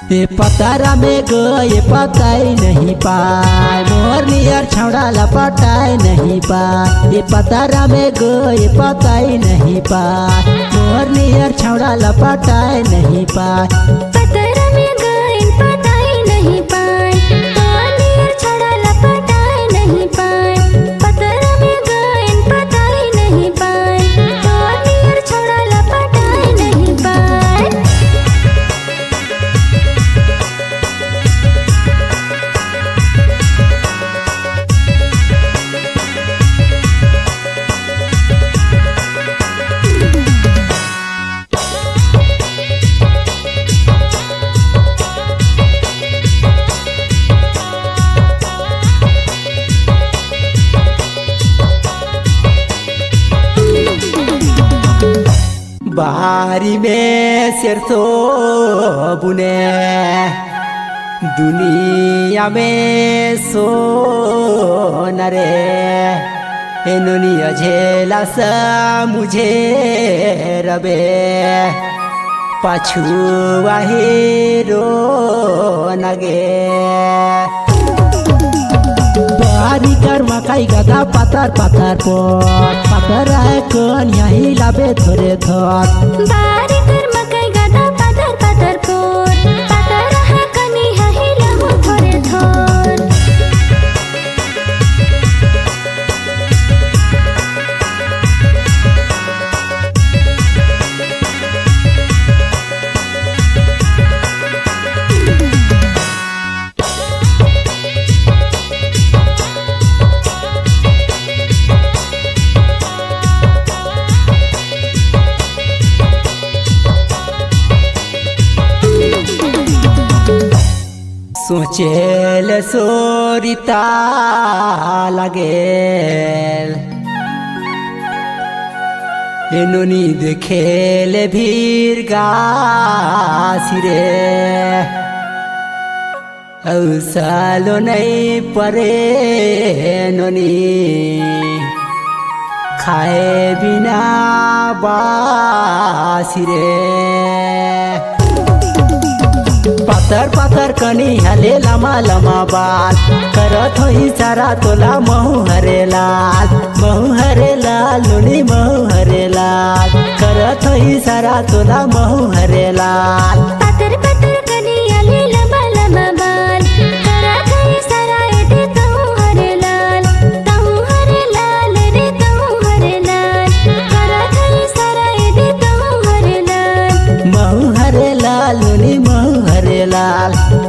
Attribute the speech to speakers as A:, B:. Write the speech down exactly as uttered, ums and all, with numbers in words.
A: ये पतारा में गए पताई नहीं पाए मोर नियर छौड़ा लपटाए नहीं पाए। ये पतारा में गए पताई नहीं पाए मोर नियर छौड़ा लपटाए नहीं पाए।
B: पतारा में गए पताई नहीं पाए मोर नियर छौड़ा लपटाए नहीं पाए। पतारा में गए पताई नहीं पाए मोर नियर छौड़ा लपटाए नहीं पाए।
A: बारी में सरसों बुने दुनिया में सोन रे एनुनिया झेला सा मुझे रबे पाछुआ हीरो नगे। बारी कर मकाई गदा पतर पतर पोट पतर है कौन यही लाबे थोड़े थोड़।
B: बारी कर मकाई गदा पतर पतर पोट पतर है कनी यही लाबो थोड़े थोड़।
A: सोचेल सोरिता लागेल एनुनी देखेल भीर गासिरे औसालो नहीं परे नोनी खाए बिना बासिरे। पत्थर पत्थर कनी हले लमा लमा बाल करत होई सारा तोला महू हरे लाल महू हरे लाल लुनी महू हरे लाल करत होई सारा तोला महू हरे लाल।